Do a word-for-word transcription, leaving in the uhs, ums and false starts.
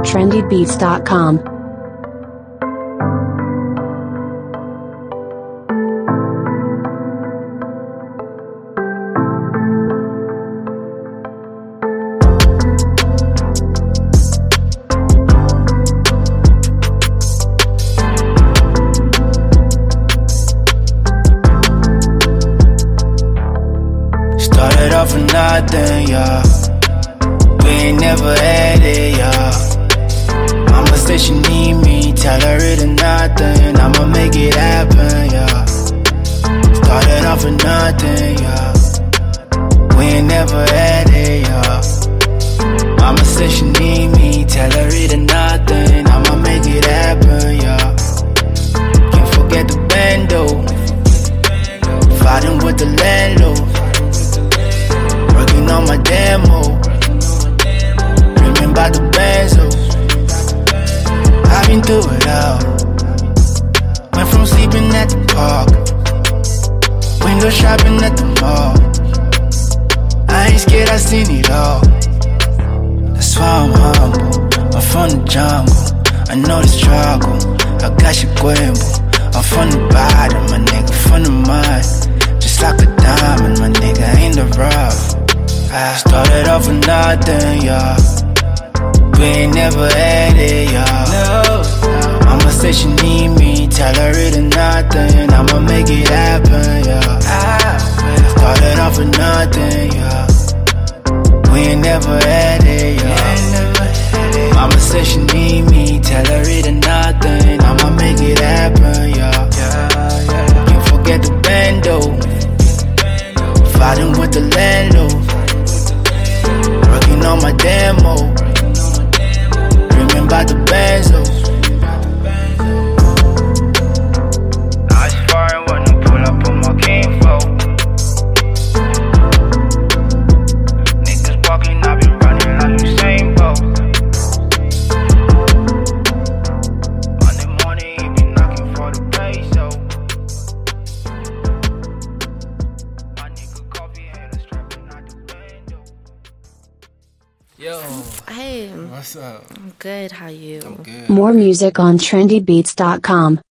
trendy beats dot com. Started off with nothing, yeah. We ain't never had it, yeah. Mama said she need me, tell her it or nothing. I'ma make it happen, yeah. Started off with nothing, yeah. We ain't never had it, yeah. Mama said she need me, tell her it or nothing. I'ma make it happen, yeah. Can't forget the bando, fighting with the landlord. Working on my demo, dreaming about the benzos. I've been through it all. Went from sleeping at the park, window shopping at the mall. I ain't scared, I seen it all. That's why I'm humble. I'm from the jungle, I know the struggle. I got your cuervo. I'm from the bottom, my nigga, from the mud. Just like a diamond, my nigga, ain't the rough. I started off with nothing, yeah. We ain't never had it, yeah. No. Mama said she need me, tell her it or nothing. I'ma make it happen, yeah. Started off with nothing, yeah. We ain't never had it, yeah. Mama said she need me, tell her it or nothing. I'ma make it happen, yeah. Can't forget the bando, fighting with the landlord. Working on my demo, dreaming about the benzos. I was foreign when I pull up on my king folk. Niggas walking, I been running like Usain Bolt. Monday morning, he be knocking for the peso. My nigga coffee had a strapping out the bando. Yo, Hey, what's up? I'm good. How you? I'm good. More music on trendy beats dot com.